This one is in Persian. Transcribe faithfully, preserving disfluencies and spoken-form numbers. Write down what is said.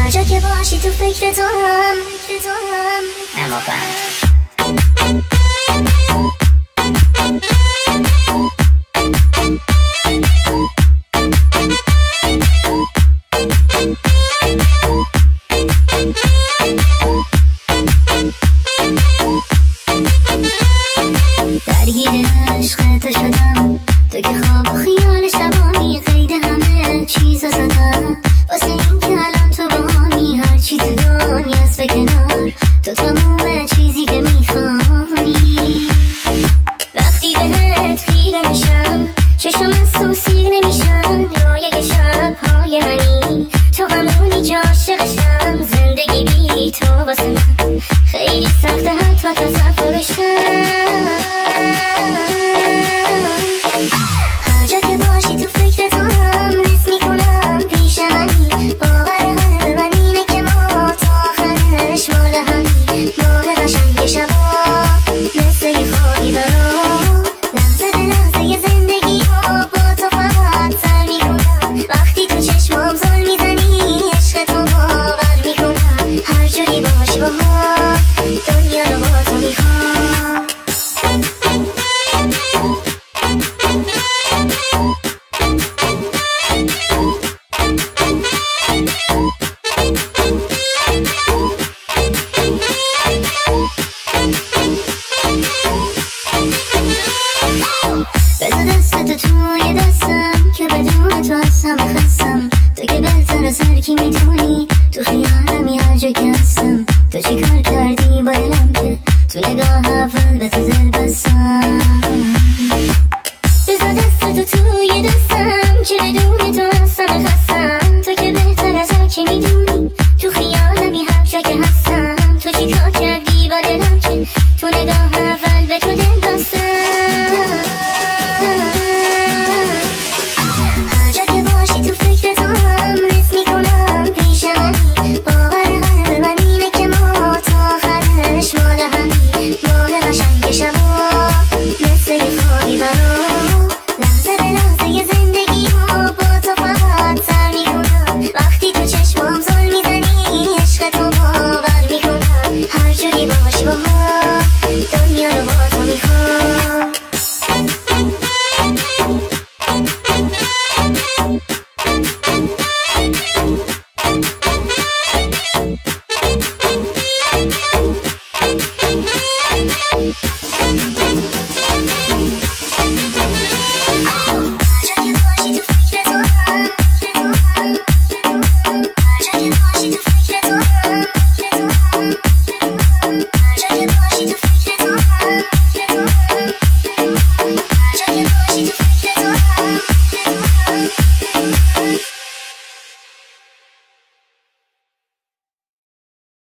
هر جا که باشی تو فکر تو هم اما درگیر عشق تو شدم، تو که خواب و خیال شبانی قید همه چیزا زدم، واسه این که الان تو بانی هرچی تو دنیاست به کنار، تو تموم چیزی که میخوانی. وقتی بهت خیره میشم چشم از تو سیر نمیشن، رویه شبهای منی تو همونی که عاشقشم، زندگی بی تو واسه من خیلی سخته حتی تصورشم. هر جا که باشی تو فکر تو هم حس میکنم پیش منی، باور قلب من اینه که ما تا آخرش مال همی، ماه قشنگ شبا مثل یه خوابی برام، لحظه به لحظه زندگی رو با تو فقط سر میکنم، وقتی تو چشمام زل میزنی عشق تو باور میکنم، هر جوری باشی با ما دنیا رو با تو میخوام. بذار دستتو توی دستم که بدون تو هستم بخستم، تو که بهتر از هر کی میتونی تو خیالمی هر جا که هستم، تو چی کار کردی با دلم که تو نگاه اول به تو دل بستم. بذار دستتو توی دستم که بدون تو هستم بخستم، تو که بهتر از هر کی میدونی تو خیالمی هر جا که هستم، تو چی کار کردی با دلم که تو نگاه اول به تو دل بستم. هر جا که باشی تو فکر تو هم حس میکنم پیش منی، باور قلب من اینه که ما تا آخرش مال همی، ماه قشنگ شبا مثل یه خوابی برام، لحظه به لحظه زندگی رو با تو فقط سر میکنم، وقتی تو چشمام زل میزنی عشق تو باور میکنم، هر جوری باشی با ما